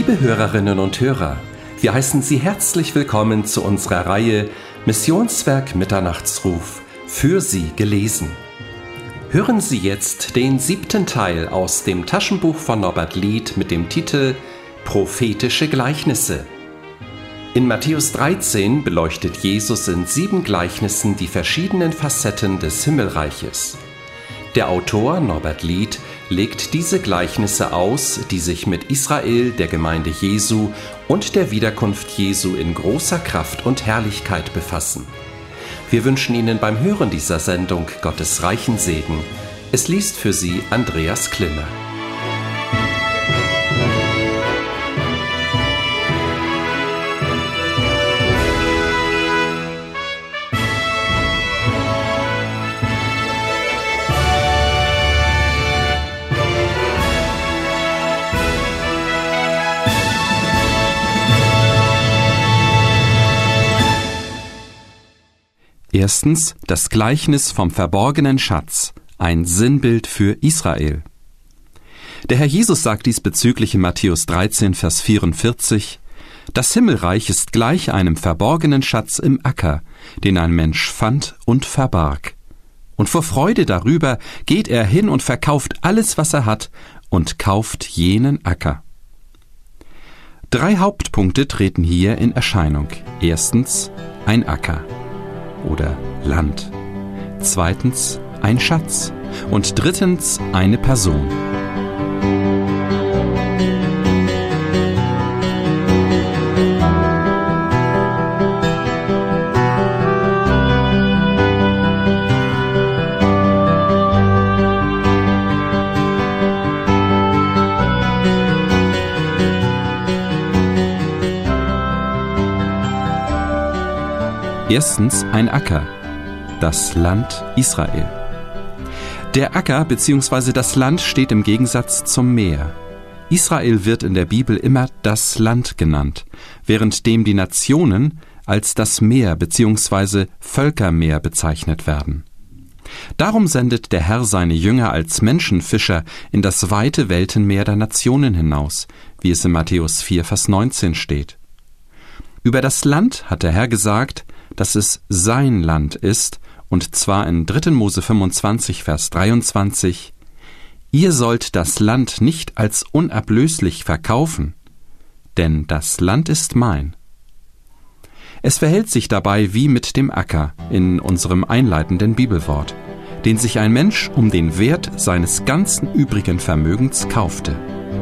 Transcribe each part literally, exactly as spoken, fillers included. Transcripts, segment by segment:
Liebe Hörerinnen und Hörer, wir heißen Sie herzlich willkommen zu unserer Reihe Missionswerk Mitternachtsruf, für Sie gelesen. Hören Sie jetzt den siebten Teil aus dem Taschenbuch von Norbert Lied mit dem Titel Prophetische Gleichnisse. In Matthäus dreizehn beleuchtet Jesus in sieben Gleichnissen die verschiedenen Facetten des Himmelreiches. Der Autor Norbert Lied legt diese Gleichnisse aus, die sich mit Israel, der Gemeinde Jesu und der Wiederkunft Jesu in großer Kraft und Herrlichkeit befassen. Wir wünschen Ihnen beim Hören dieser Sendung Gottes reichen Segen. Es liest für Sie Andreas Klimmer. Erstens das Gleichnis vom verborgenen Schatz, ein Sinnbild für Israel. Der Herr Jesus sagt diesbezüglich in Matthäus dreizehn, Vers vierundvierzig: Das Himmelreich ist gleich einem verborgenen Schatz im Acker, den ein Mensch fand und verbarg. Und vor Freude darüber geht er hin und verkauft alles, was er hat, und kauft jenen Acker. Drei Hauptpunkte treten hier in Erscheinung. Erstens ein Acker oder Land. Zweitens ein Schatz. Und drittens eine Person. Erstens ein Acker, das Land Israel. Der Acker bzw. das Land steht im Gegensatz zum Meer. Israel wird in der Bibel immer das Land genannt, währenddem die Nationen als das Meer bzw. Völkermeer bezeichnet werden. Darum sendet der Herr seine Jünger als Menschenfischer in das weite Weltenmeer der Nationen hinaus, wie es in Matthäus vier, Vers neunzehn steht. Über das Land hat der Herr gesagt, dass es sein Land ist, und zwar in dritter Mose fünfundzwanzig, Vers dreiundzwanzig: Ihr sollt das Land nicht als unablöslich verkaufen, denn das Land ist mein. Es verhält sich dabei wie mit dem Acker in unserem einleitenden Bibelwort, den sich ein Mensch um den Wert seines ganzen übrigen Vermögens kaufte.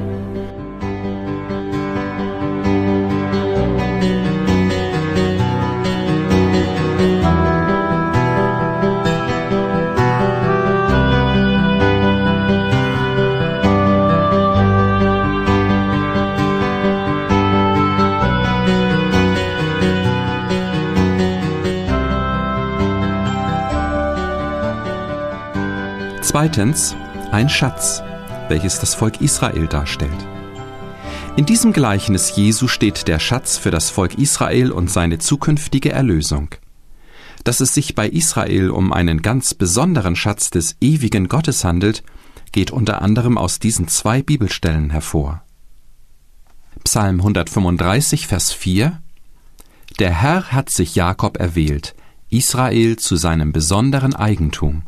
Zweitens ein Schatz, welches das Volk Israel darstellt. In diesem Gleichnis Jesu steht der Schatz für das Volk Israel und seine zukünftige Erlösung. Dass es sich bei Israel um einen ganz besonderen Schatz des ewigen Gottes handelt, geht unter anderem aus diesen zwei Bibelstellen hervor. Psalm hundertfünfunddreißig, Vers vier: Der Herr hat sich Jakob erwählt, Israel zu seinem besonderen Eigentum.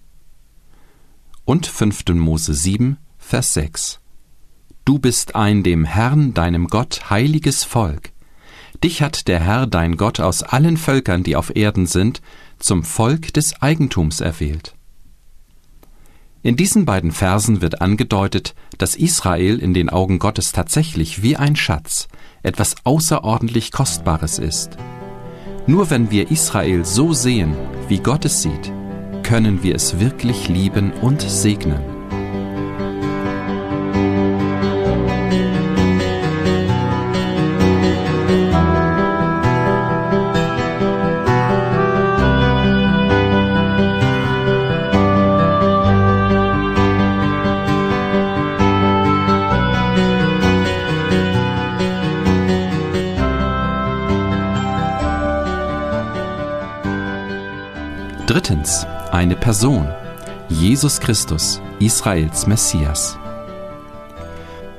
Und fünfter Mose sieben, Vers sechs: Du bist ein dem Herrn, deinem Gott, heiliges Volk. Dich hat der Herr, dein Gott, aus allen Völkern, die auf Erden sind, zum Volk des Eigentums erwählt. In diesen beiden Versen wird angedeutet, dass Israel in den Augen Gottes tatsächlich wie ein Schatz, etwas außerordentlich Kostbares ist. Nur wenn wir Israel so sehen, wie Gott es sieht, können wir es wirklich lieben und segnen. Drittens, eine Person, Jesus Christus, Israels Messias.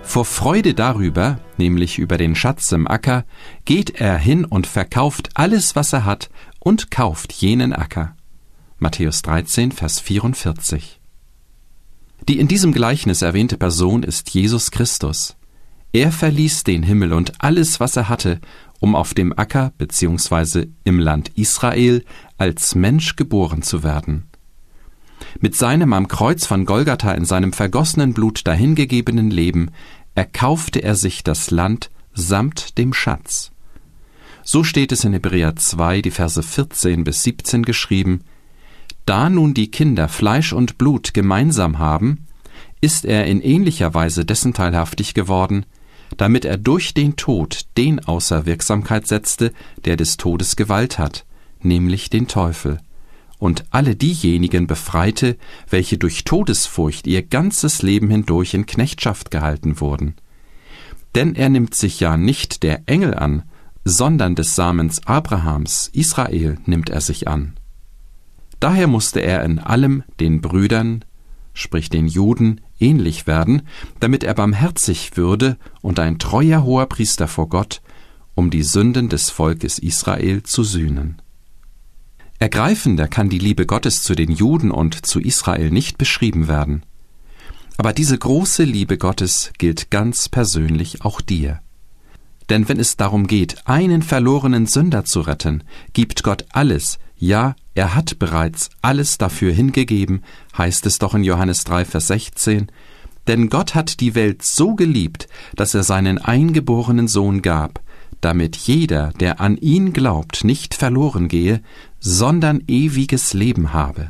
Vor Freude darüber, nämlich über den Schatz im Acker, geht er hin und verkauft alles, was er hat, und kauft jenen Acker. Matthäus dreizehn, Vers vierundvierzig. Die in diesem Gleichnis erwähnte Person ist Jesus Christus. Er verließ den Himmel und alles, was er hatte, um auf dem Acker bzw. im Land Israel als Mensch geboren zu werden. Mit seinem am Kreuz von Golgatha in seinem vergossenen Blut dahingegebenen Leben erkaufte er sich das Land samt dem Schatz. So steht es in Hebräer zwei, die Verse vierzehn bis siebzehn geschrieben: Da nun die Kinder Fleisch und Blut gemeinsam haben, ist er in ähnlicher Weise dessen teilhaftig geworden, damit er durch den Tod den außer Wirksamkeit setzte, der des Todes Gewalt hat, nämlich den Teufel, und alle diejenigen befreite, welche durch Todesfurcht ihr ganzes Leben hindurch in Knechtschaft gehalten wurden. Denn er nimmt sich ja nicht der Engel an, sondern des Samens Abrahams, Israel, nimmt er sich an. Daher musste er in allem den Brüdern, sprich den Juden, ähnlich werden, damit er barmherzig würde und ein treuer Hoherpriester vor Gott, um die Sünden des Volkes Israel zu sühnen. Ergreifender kann die Liebe Gottes zu den Juden und zu Israel nicht beschrieben werden. Aber diese große Liebe Gottes gilt ganz persönlich auch dir. Denn wenn es darum geht, einen verlorenen Sünder zu retten, gibt Gott alles, ja, er hat bereits alles dafür hingegeben, heißt es doch in Johannes drei, Vers sechzehn, denn Gott hat die Welt so geliebt, dass er seinen eingeborenen Sohn gab, damit jeder, der an ihn glaubt, nicht verloren gehe, sondern ewiges Leben habe.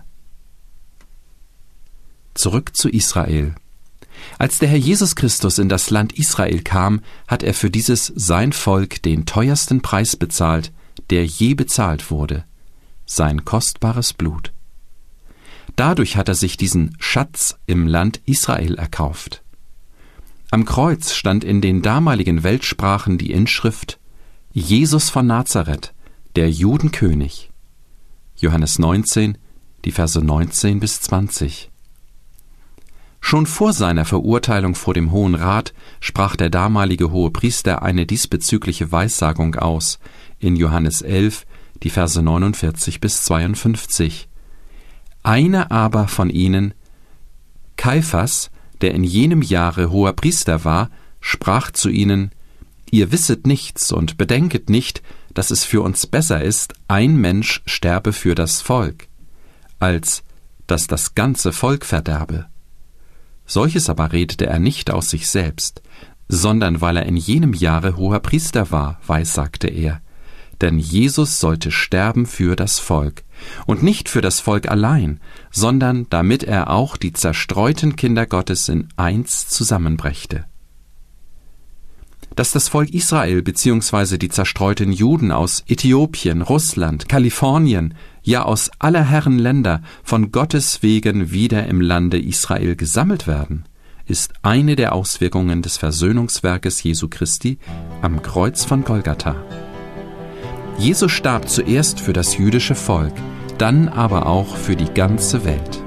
Zurück zu Israel. Als der Herr Jesus Christus in das Land Israel kam, hat er für dieses sein Volk den teuersten Preis bezahlt, der je bezahlt wurde, sein kostbares Blut. Dadurch hat er sich diesen Schatz im Land Israel erkauft. Am Kreuz stand in den damaligen Weltsprachen die Inschrift Jesus von Nazareth, der Judenkönig. Johannes neunzehn, die Verse neunzehn bis zwanzig. Schon vor seiner Verurteilung vor dem Hohen Rat sprach der damalige Hohepriester eine diesbezügliche Weissagung aus, in Johannes elf, die Verse neunundvierzig bis zweiundfünfzig. Einer aber von ihnen, Kaiphas, der in jenem Jahre Hoherpriester war, sprach zu ihnen: Ihr wisset nichts und bedenket nicht, dass es für uns besser ist, ein Mensch sterbe für das Volk, als dass das ganze Volk verderbe. Solches aber redete er nicht aus sich selbst, sondern weil er in jenem Jahre Hoherpriester war, weissagte er. Denn Jesus sollte sterben für das Volk, und nicht für das Volk allein, sondern damit er auch die zerstreuten Kinder Gottes in eins zusammenbrächte. Dass das Volk Israel bzw. die zerstreuten Juden aus Äthiopien, Russland, Kalifornien, ja aus aller Herren Länder von Gottes wegen wieder im Lande Israel gesammelt werden, ist eine der Auswirkungen des Versöhnungswerkes Jesu Christi am Kreuz von Golgatha. Jesus starb zuerst für das jüdische Volk, dann aber auch für die ganze Welt.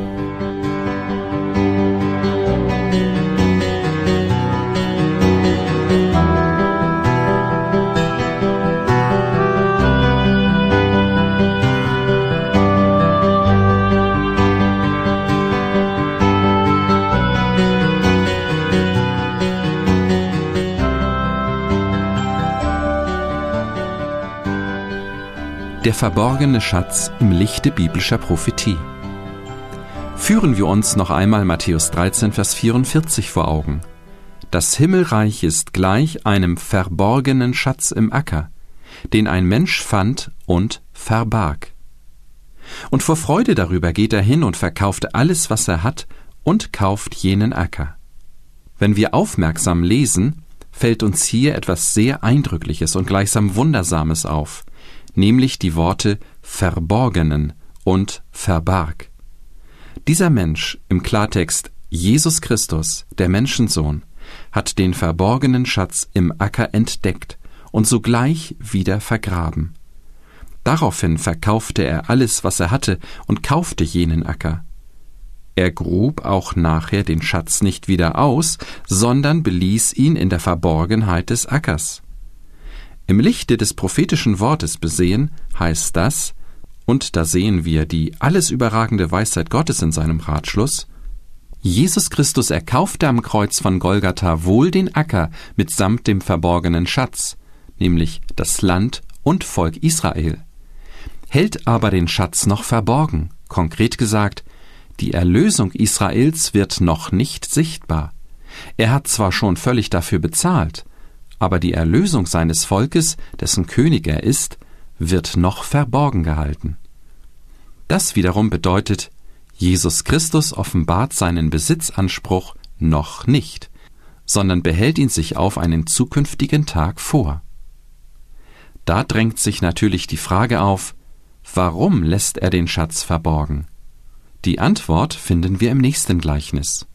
Der verborgene Schatz im Lichte biblischer Prophetie. Führen wir uns noch einmal Matthäus dreizehn, Vers vierundvierzig vor Augen. Das Himmelreich ist gleich einem verborgenen Schatz im Acker, den ein Mensch fand und verbarg. Und vor Freude darüber geht er hin und verkauft alles, was er hat, und kauft jenen Acker. Wenn wir aufmerksam lesen, fällt uns hier etwas sehr Eindrückliches und gleichsam Wundersames auf, nämlich die Worte verborgenen und verbarg. Dieser Mensch, im Klartext Jesus Christus, der Menschensohn, hat den verborgenen Schatz im Acker entdeckt und sogleich wieder vergraben. Daraufhin verkaufte er alles, was er hatte, und kaufte jenen Acker. Er grub auch nachher den Schatz nicht wieder aus, sondern beließ ihn in der Verborgenheit des Ackers. Im Lichte des prophetischen Wortes besehen heißt das, und da sehen wir die alles überragende Weisheit Gottes in seinem Ratschluss: Jesus Christus erkaufte am Kreuz von Golgatha wohl den Acker mitsamt dem verborgenen Schatz, nämlich das Land und Volk Israel, hält aber den Schatz noch verborgen. Konkret gesagt, die Erlösung Israels wird noch nicht sichtbar. Er hat zwar schon völlig dafür bezahlt, aber die Erlösung seines Volkes, dessen König er ist, wird noch verborgen gehalten. Das wiederum bedeutet, Jesus Christus offenbart seinen Besitzanspruch noch nicht, sondern behält ihn sich auf einen zukünftigen Tag vor. Da drängt sich natürlich die Frage auf: Warum lässt er den Schatz verborgen? Die Antwort finden wir im nächsten Gleichnis.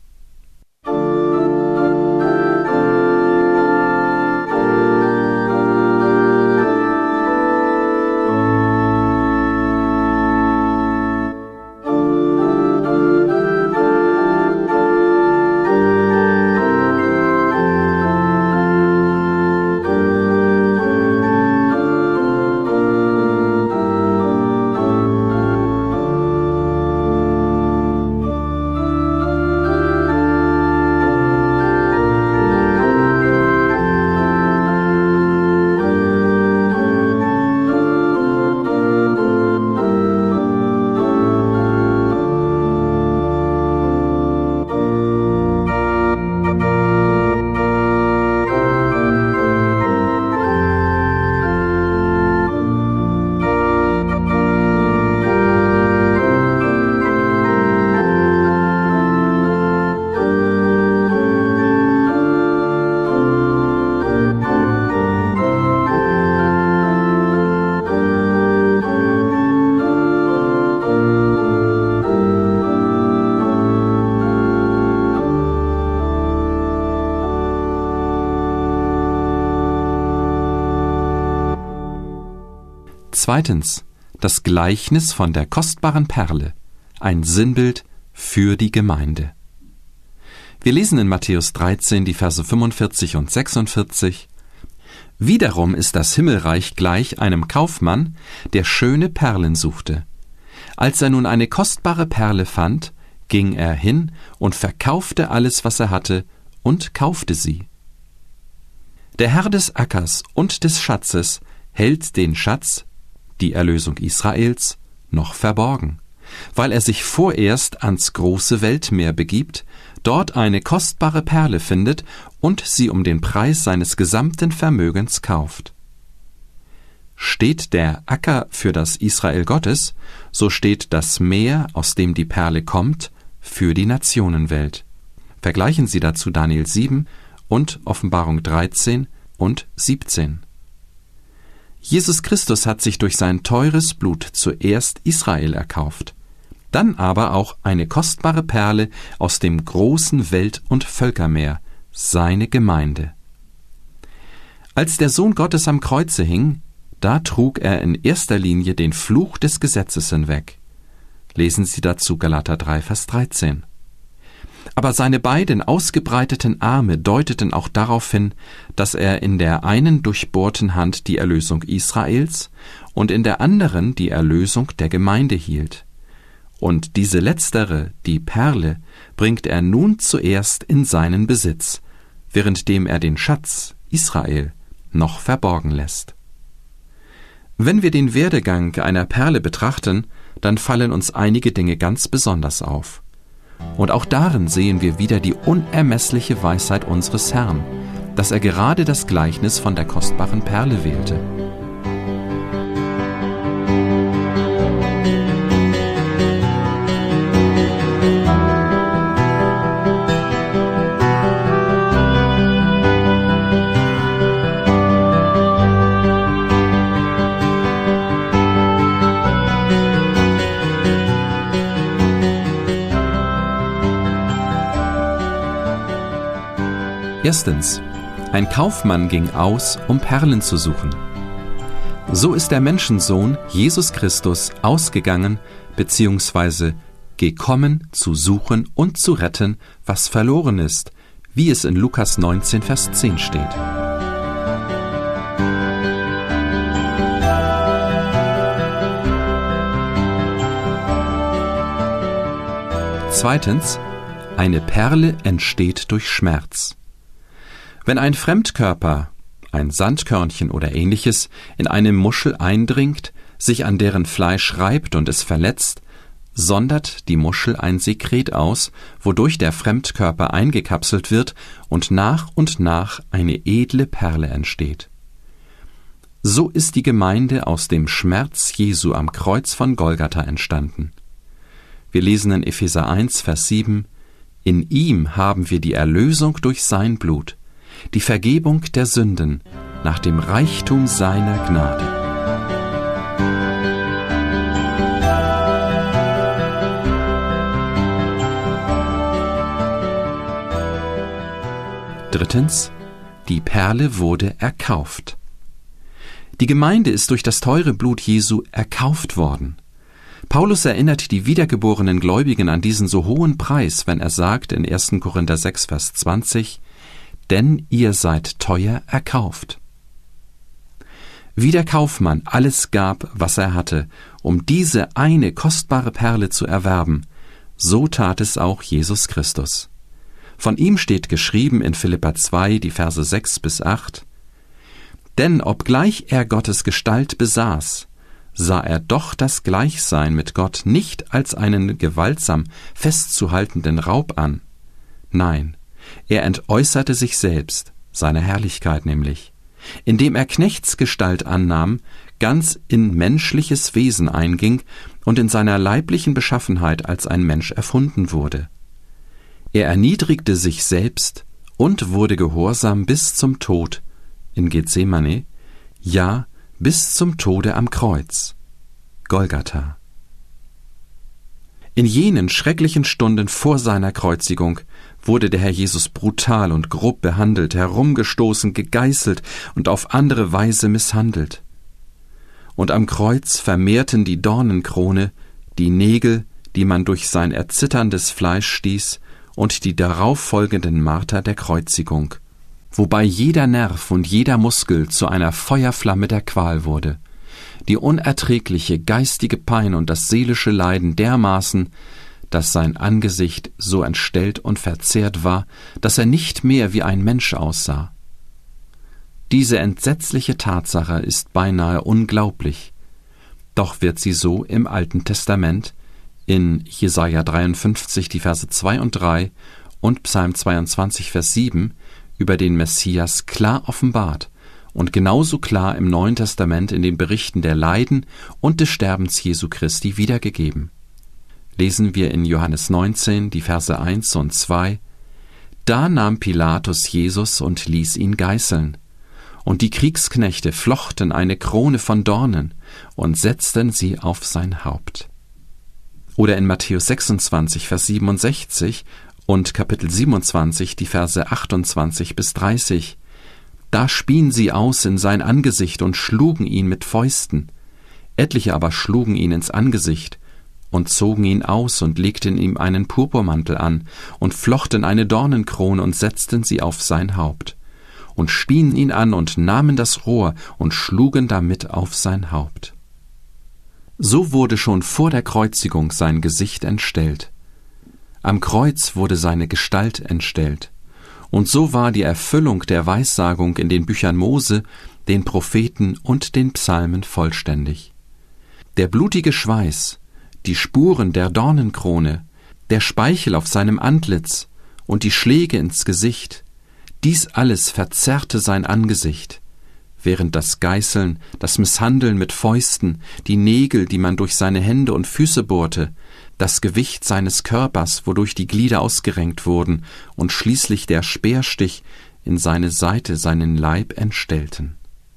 Zweitens, das Gleichnis von der kostbaren Perle, ein Sinnbild für die Gemeinde. Wir lesen in Matthäus dreizehn die Verse fünfundvierzig und sechsundvierzig: Wiederum ist das Himmelreich gleich einem Kaufmann, der schöne Perlen suchte. Als er nun eine kostbare Perle fand, ging er hin und verkaufte alles, was er hatte, und kaufte sie. Der Herr des Ackers und des Schatzes hält den Schatz, die Erlösung Israels, noch verborgen, weil er sich vorerst ans große Weltmeer begibt, dort eine kostbare Perle findet und sie um den Preis seines gesamten Vermögens kauft. Steht der Acker für das Israel Gottes, so steht das Meer, aus dem die Perle kommt, für die Nationenwelt. Vergleichen Sie dazu Daniel sieben und Offenbarung dreizehn und siebzehn. Jesus Christus hat sich durch sein teures Blut zuerst Israel erkauft, dann aber auch eine kostbare Perle aus dem großen Welt- und Völkermeer, seine Gemeinde. Als der Sohn Gottes am Kreuze hing, da trug er in erster Linie den Fluch des Gesetzes hinweg. Lesen Sie dazu Galater drei, Vers dreizehn. Aber seine beiden ausgebreiteten Arme deuteten auch darauf hin, dass er in der einen durchbohrten Hand die Erlösung Israels und in der anderen die Erlösung der Gemeinde hielt. Und diese letztere, die Perle, bringt er nun zuerst in seinen Besitz, währenddem er den Schatz, Israel, noch verborgen lässt. Wenn wir den Werdegang einer Perle betrachten, dann fallen uns einige Dinge ganz besonders auf. Und auch darin sehen wir wieder die unermessliche Weisheit unseres Herrn, dass er gerade das Gleichnis von der kostbaren Perle wählte. Erstens, ein Kaufmann ging aus, um Perlen zu suchen. So ist der Menschensohn Jesus Christus ausgegangen bzw. gekommen, zu suchen und zu retten, was verloren ist, wie es in Lukas neunzehn, Vers zehn steht. Zweitens, eine Perle entsteht durch Schmerz. Wenn ein Fremdkörper, ein Sandkörnchen oder ähnliches, in eine Muschel eindringt, sich an deren Fleisch reibt und es verletzt, sondert die Muschel ein Sekret aus, wodurch der Fremdkörper eingekapselt wird und nach und nach eine edle Perle entsteht. So ist die Gemeinde aus dem Schmerz Jesu am Kreuz von Golgatha entstanden. Wir lesen in Epheser eins, Vers sieben: In ihm haben wir die Erlösung durch sein Blut, die Vergebung der Sünden nach dem Reichtum seiner Gnade. Drittens, die Perle wurde erkauft. Die Gemeinde ist durch das teure Blut Jesu erkauft worden. Paulus erinnert die wiedergeborenen Gläubigen an diesen so hohen Preis, wenn er sagt in ersten Korinther sechs, Vers zwanzig, denn ihr seid teuer erkauft. Wie der Kaufmann alles gab, was er hatte, um diese eine kostbare Perle zu erwerben, so tat es auch Jesus Christus. Von ihm steht geschrieben in Philipper zwei, die Verse sechs bis acht, denn obgleich er Gottes Gestalt besaß, sah er doch das Gleichsein mit Gott nicht als einen gewaltsam festzuhaltenden Raub an. Nein, er entäußerte sich selbst, seine Herrlichkeit nämlich, indem er Knechtsgestalt annahm, ganz in menschliches Wesen einging und in seiner leiblichen Beschaffenheit als ein Mensch erfunden wurde. Er erniedrigte sich selbst und wurde gehorsam bis zum Tod in Gethsemane, ja, bis zum Tode am Kreuz, Golgatha. In jenen schrecklichen Stunden vor seiner Kreuzigung wurde der Herr Jesus brutal und grob behandelt, herumgestoßen, gegeißelt und auf andere Weise misshandelt. Und am Kreuz vermehrten die Dornenkrone, die Nägel, die man durch sein erzitterndes Fleisch stieß, und die darauf folgenden Marter der Kreuzigung, wobei jeder Nerv und jeder Muskel zu einer Feuerflamme der Qual wurde, die unerträgliche geistige Pein und das seelische Leiden dermaßen, dass sein Angesicht so entstellt und verzerrt war, dass er nicht mehr wie ein Mensch aussah. Diese entsetzliche Tatsache ist beinahe unglaublich, doch wird sie so im Alten Testament in Jesaja dreiundfünfzig, die Verse zwei und drei und Psalm zweiundzwanzig, Vers sieben über den Messias klar offenbart und genauso klar im Neuen Testament in den Berichten der Leiden und des Sterbens Jesu Christi wiedergegeben. Lesen wir in Johannes neunzehn, die Verse eins und zwei: Da nahm Pilatus Jesus und ließ ihn geißeln. Und die Kriegsknechte flochten eine Krone von Dornen und setzten sie auf sein Haupt. Oder in Matthäus sechsundzwanzig, Vers siebenundsechzig und Kapitel siebenundzwanzig, die Verse achtundzwanzig bis dreißig. Da spien sie aus in sein Angesicht und schlugen ihn mit Fäusten. Etliche aber schlugen ihn ins Angesicht und zogen ihn aus und legten ihm einen Purpurmantel an und flochten eine Dornenkrone und setzten sie auf sein Haupt und spien ihn an und nahmen das Rohr und schlugen damit auf sein Haupt. So wurde schon vor der Kreuzigung sein Gesicht entstellt. Am Kreuz wurde seine Gestalt entstellt. Und so war die Erfüllung der Weissagung in den Büchern Mose, den Propheten und den Psalmen vollständig. Der blutige Schweiß, die Spuren der Dornenkrone, der Speichel auf seinem Antlitz und die Schläge ins Gesicht, dies alles verzerrte sein Angesicht, während das Geißeln, das Misshandeln mit Fäusten, die Nägel, die man durch seine Hände und Füße bohrte, das Gewicht seines Körpers, wodurch die Glieder ausgerenkt wurden, und schließlich der Speerstich in seine Seite seinen Leib entstellten.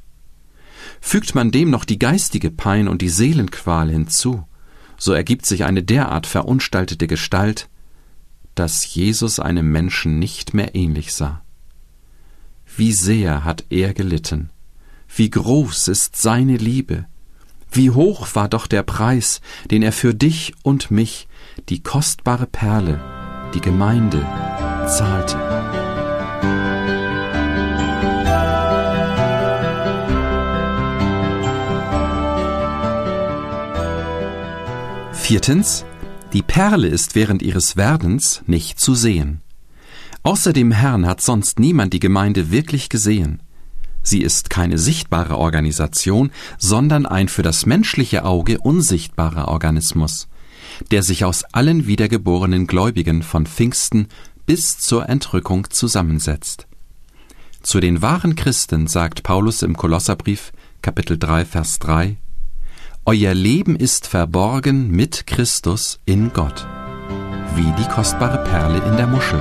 Fügt man dem noch die geistige Pein und die Seelenqual hinzu, so ergibt sich eine derart verunstaltete Gestalt, dass Jesus einem Menschen nicht mehr ähnlich sah. Wie sehr hat er gelitten, wie groß ist seine Liebe, wie hoch war doch der Preis, den er für dich und mich, die kostbare Perle, die Gemeinde, zahlte. Viertens, die Perle ist während ihres Werdens nicht zu sehen. Außer dem Herrn hat sonst niemand die Gemeinde wirklich gesehen. Sie ist keine sichtbare Organisation, sondern ein für das menschliche Auge unsichtbarer Organismus, der sich aus allen wiedergeborenen Gläubigen von Pfingsten bis zur Entrückung zusammensetzt. Zu den wahren Christen sagt Paulus im Kolosserbrief, Kapitel drei, Vers drei: Euer Leben ist verborgen mit Christus in Gott, wie die kostbare Perle in der Muschel.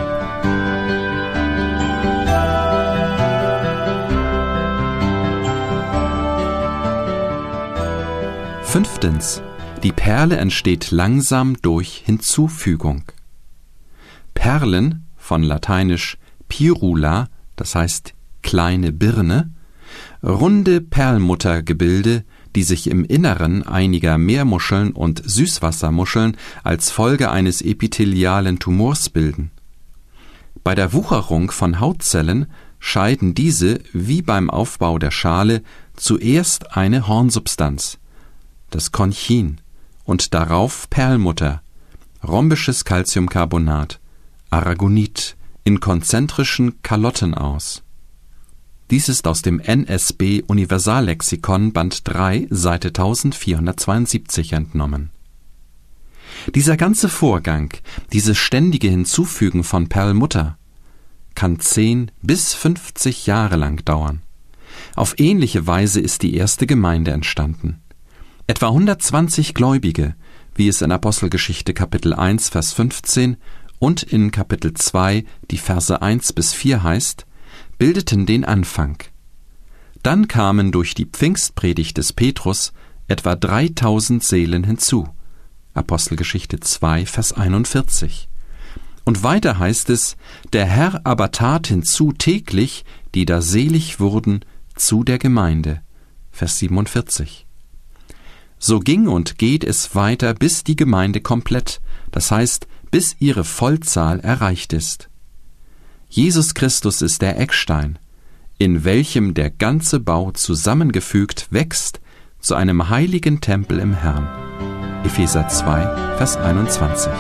Fünftens. Die Perle entsteht langsam durch Hinzufügung. Perlen, von lateinisch pirula, das heißt kleine Birne, runde Perlmuttergebilde, die sich im Inneren einiger Meermuscheln und Süßwassermuscheln als Folge eines epithelialen Tumors bilden. Bei der Wucherung von Hautzellen scheiden diese, wie beim Aufbau der Schale, zuerst eine Hornsubstanz, das Konchin, und darauf Perlmutter, rhombisches Calciumcarbonat, Aragonit, in konzentrischen Kalotten aus. Dies ist aus dem N S B Universallexikon Band drei, Seite eintausendvierhundertzweiundsiebzig entnommen. Dieser ganze Vorgang, dieses ständige Hinzufügen von Perlmutter, kann zehn bis fünfzig Jahre lang dauern. Auf ähnliche Weise ist die erste Gemeinde entstanden. Etwa hundertzwanzig Gläubige, wie es in Apostelgeschichte Kapitel eins, Vers fünfzehn und in Kapitel zwei, die Verse eins bis vier heißt, bildeten den Anfang. Dann kamen durch die Pfingstpredigt des Petrus etwa dreitausend Seelen hinzu. Apostelgeschichte zwei, Vers einundvierzig. Und weiter heißt es, der Herr aber tat hinzu täglich, die da selig wurden, zu der Gemeinde. Vers siebenundvierzig. So ging und geht es weiter, bis die Gemeinde komplett, das heißt, bis ihre Vollzahl erreicht ist. Jesus Christus ist der Eckstein, in welchem der ganze Bau zusammengefügt wächst zu einem heiligen Tempel im Herrn. Epheser zwei, Vers einundzwanzig.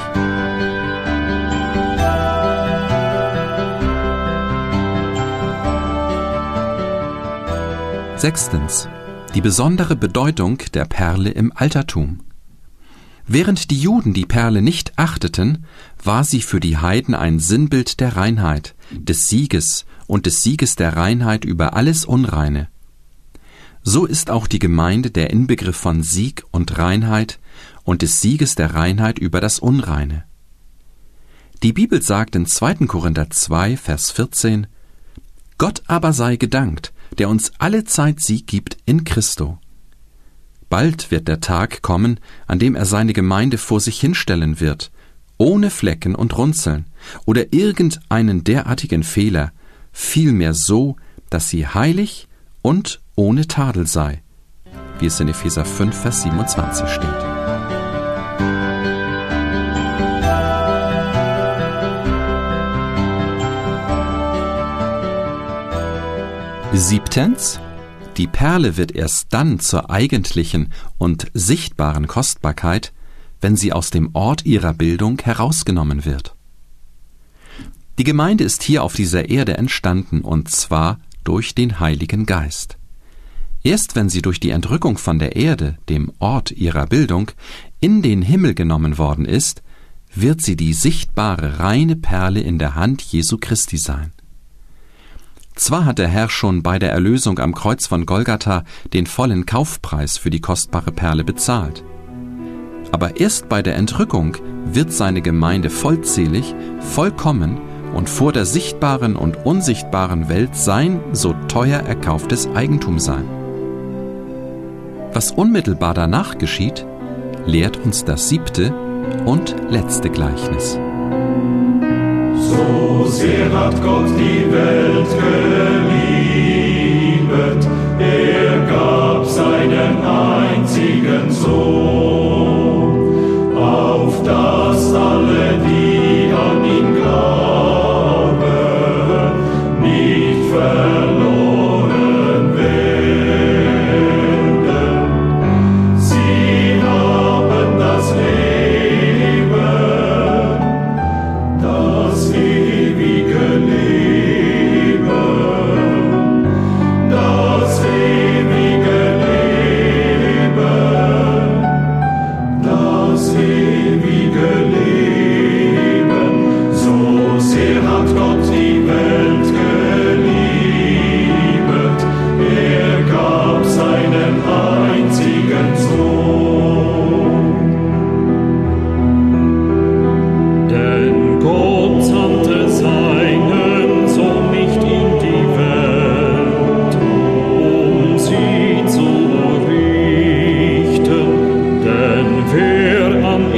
Sechstens. Die besondere Bedeutung der Perle im Altertum. Während die Juden die Perle nicht achteten, war sie für die Heiden ein Sinnbild der Reinheit, des Sieges und des Sieges der Reinheit über alles Unreine. So ist auch die Gemeinde der Inbegriff von Sieg und Reinheit und des Sieges der Reinheit über das Unreine. Die Bibel sagt in zweiter Korinther zwei, Vers vierzehn: Gott aber sei gedankt, der uns alle Zeit Sieg gibt in Christo. Bald wird der Tag kommen, an dem er seine Gemeinde vor sich hinstellen wird, ohne Flecken und Runzeln oder irgendeinen derartigen Fehler, vielmehr so, dass sie heilig und ohne Tadel sei, wie es in Epheser fünf, Vers siebenundzwanzig steht. Siebtens. Die Perle wird erst dann zur eigentlichen und sichtbaren Kostbarkeit, wenn sie aus dem Ort ihrer Bildung herausgenommen wird. Die Gemeinde ist hier auf dieser Erde entstanden, und zwar durch den Heiligen Geist. Erst wenn sie durch die Entrückung von der Erde, dem Ort ihrer Bildung, in den Himmel genommen worden ist, wird sie die sichtbare, reine Perle in der Hand Jesu Christi sein. Zwar hat der Herr schon bei der Erlösung am Kreuz von Golgatha den vollen Kaufpreis für die kostbare Perle bezahlt. Aber erst bei der Entrückung wird seine Gemeinde vollzählig, vollkommen und vor der sichtbaren und unsichtbaren Welt sein so teuer erkauftes Eigentum sein. Was unmittelbar danach geschieht, lehrt uns das siebte und letzte Gleichnis. So sehr hat Gott die Welt geliebt, er gab seinen einzigen Sohn, auf das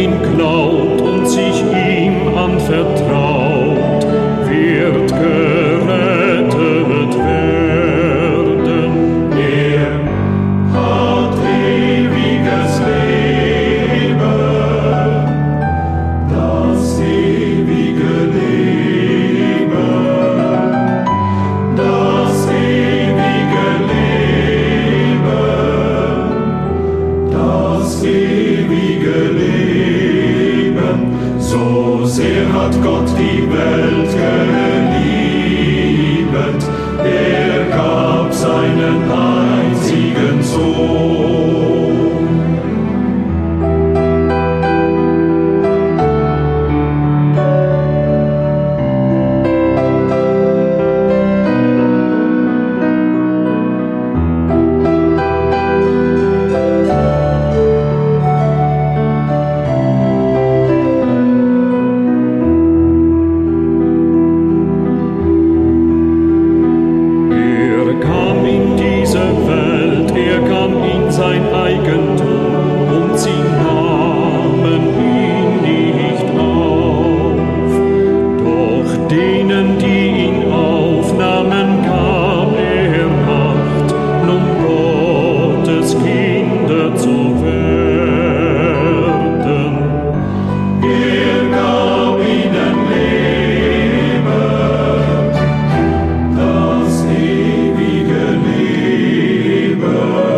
ihn glaubt und sich ihm anvertraut, wird gerettet werden. Er hat ewiges Leben, das ewige Leben, das ewige Leben, das ewige Leben. So sehr hat Gott die Welt geliebt, er gab seinen einzigen Sohn. Er kam in diese Welt, er kam in sein Eigentum, und sie nahmen ihn nicht auf. Doch denen, die ihn aufnahmen, gab er Macht, nun Gottes Kinder zu werden. Er gab ihnen Leben, das ewige Leben,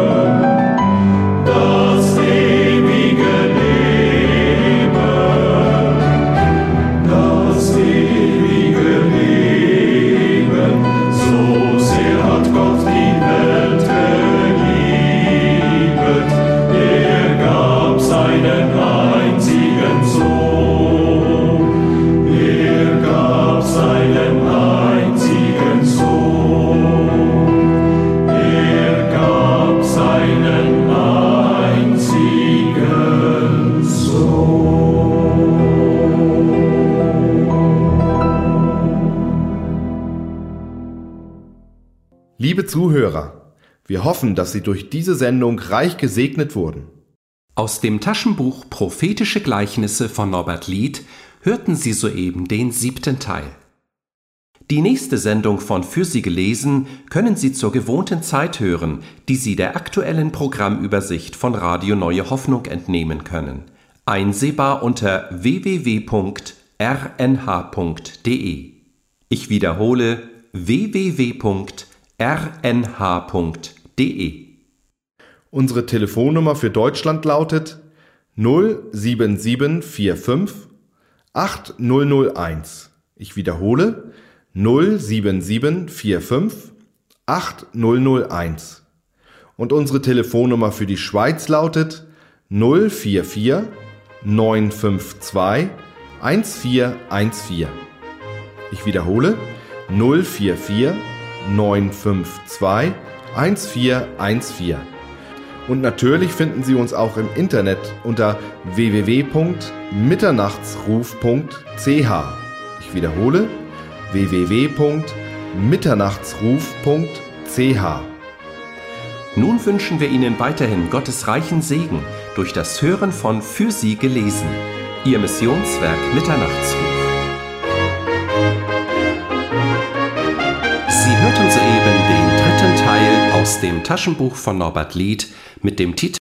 das ewige Leben, das ewige Leben. So sehr hat Gott die Welt geliebt, er gab seinen einzigen Sohn, er gab seinen einzigen Sohn, er gab seinen einzigen Sohn. Liebe Zuhörer, wir hoffen, dass Sie durch diese Sendung reich gesegnet wurden. Aus dem Taschenbuch Prophetische Gleichnisse von Norbert Lied hörten Sie soeben den siebten Teil. Die nächste Sendung von Für Sie gelesen können Sie zur gewohnten Zeit hören, die Sie der aktuellen Programmübersicht von Radio Neue Hoffnung entnehmen können. Einsehbar unter w w w punkt r n h punkt d e. Ich wiederhole w w w punkt r n h punkt d e. Unsere Telefonnummer für Deutschland lautet null sieben sieben vier fünf acht null null eins. Ich wiederhole null sieben sieben vier fünf acht null null eins. Und unsere Telefonnummer für die Schweiz lautet null vier vier neun fünf zwei eins vier eins vier. Ich wiederhole null vier vier neun fünf zwei eins vier eins vier. Und natürlich finden Sie uns auch im Internet unter w w w punkt mitternachtsruf punkt c h. Ich wiederhole w w w punkt mitternachtsruf punkt c h. Nun wünschen wir Ihnen weiterhin Gottes reichen Segen durch das Hören von Für Sie gelesen. Ihr Missionswerk Mitternachtsruf. Sie hörten soeben den dritten Teil aus dem Taschenbuch von Norbert Lied mit dem Titel